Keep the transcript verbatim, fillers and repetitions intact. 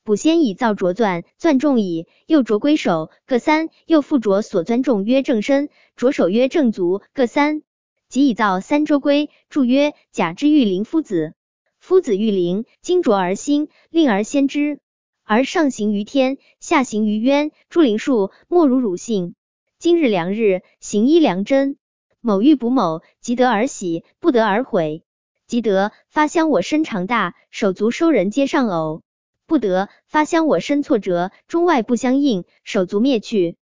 卜先以造着钻，钻重矣，又着龟首，各三，又复着所钻重曰正身，着首曰正足，各三。即以造三周龟，注曰：甲之玉灵夫子。夫子玉灵，精着而兴，令而先之，而上行于天，下行于渊，诸灵数，莫如汝性。今日良日，行医良针。某欲卜某，即得而喜，不得而悔。即得，发香我身长大，手足收人皆上偶；不得，发香我身挫折，中外不相应，手足灭去。